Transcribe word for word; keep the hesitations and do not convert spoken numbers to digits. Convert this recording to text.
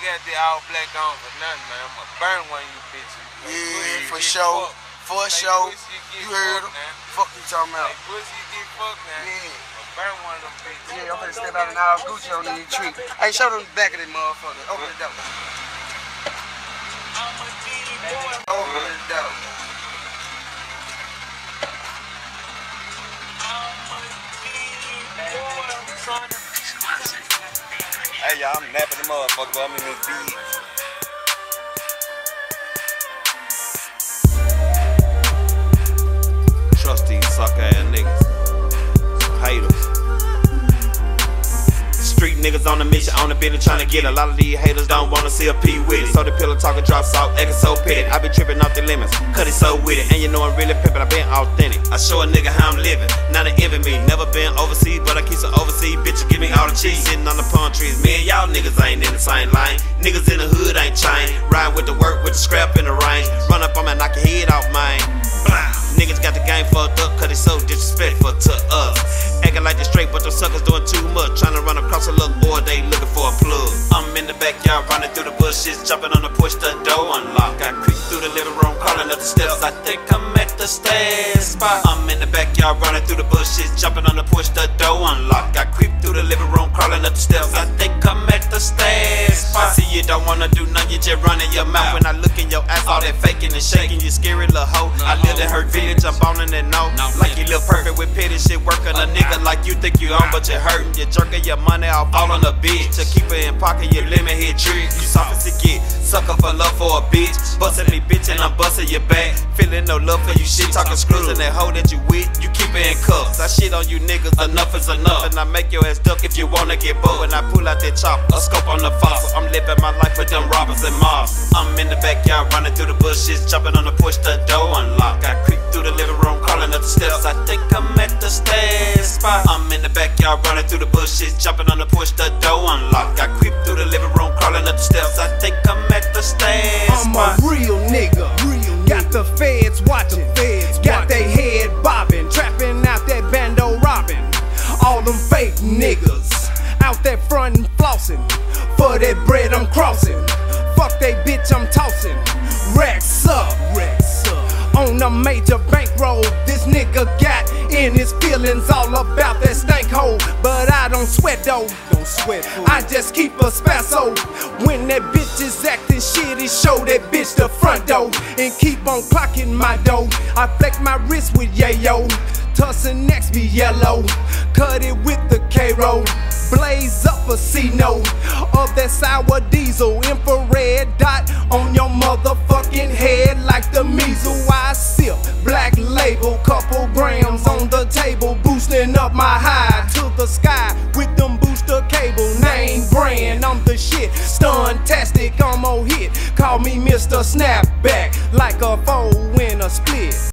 got the all black on for nothing, man. I'ma burn one of you bitches. Like, yeah, for sure. Fucked. For like sure. You heard him. Fuck you talking about. Like pussy get fucked now. Yeah. I'ma burn one of them bitches. Yeah, I'm gonna step out in all Gucci on the tree. Hey, show them the back of this motherfucker. Open the door. Open the door. Hey y'all, I'm napping the motherfucker, but I'm in this beat. Trust these sucker ass niggas. Haters. Street niggas on a mission, on a business trying to get. A lot of these haters don't wanna see a P with it. So the pillow talking drops off, acting so petty. I be tripping off the limits, cut it so with it. And you know I'm really pimpin', I been authentic. I show a nigga how I'm living, not an envy me. Never been overseas, but I keep some overseas. Bitches give me all the cheese, sitting on the palm trees. Me and y'all niggas ain't in the same line. Niggas in the hood ain't chain. Ride with the work, with the scrap in the range. Run up on me, knock your head off mine. Blah. Niggas got the game fucked up, cause they so disrespectful to us. Acting like they straight, but them suckers doing too much. Tryna run across a little boy, they looking for a plug. I'm in the backyard, running through the bushes, jumping on the push, the door unlock. I creep through the living room, crawling up the steps. I think I'm at the stairs spot. I'm in the backyard, running through the bushes, jumping on the push, the door unlock. I creep through the living room, crawling up the steps. I think I'm at the stairs spot. See, you don't wanna do nothing, you just running your mouth. When I look in your eyes, all that faking and shaking, you scary little hoe. I live in her village, I'm born in that no. Like you live perfect with pity shit, working a nigga like you think you on, but you're hurting. You're jerking your money off all on the bitch. To keep it in pocket, you limit hit tricks. You soft as it get, sucker for love for a bitch. Bustin' me bitch and I'm bustin' your back. Feeling no love for you shit, talking screws. And that hoe that you with, you keep it in cuffs. I shit on you niggas, enough is enough. And I make your ass duck if you wanna get butt. When I pull out that chop, a scope on the fossil. I'm living my life with them robbers and mobs. I'm in the backyard, running through the bushes, jumping on the push, the door unlock. I creep through the living room, crawling up the steps. I think I'm at the stairs spot. I'm in the backyard, running through the bushes, jumping on the push, the door unlock. I creep through the living room, crawling up the steps. I think I'm at the stairs I'm spot. a real nigga. Real got nigga. The feds watching. The feds got they head bobbing, trapping out that bando robbing. All them fake niggas out there front and flossing. For that bread I'm crossing. Fuck they bitch I'm tossing. Racks up, racks up. On a major bankroll, this nigga got in his feelings all about that stank hole. But I don't sweat though, don't sweat. Fool. I just keep a spasso. When that bitch is acting shitty, show that bitch the front door and keep on clocking my dough. I flex my wrist with yayo, tussin' next be yellow. Cut it with the K-roll, blaze up a C-note of that sour diesel. Infrared dot on your motherfucking head like the measles. I sip black label, couple grams on the table, boosting up my high to the sky with them booster cable. Name brand, I'm the shit, stuntastic, I'm a hit. Call me Mister Snapback, like a foe in a split.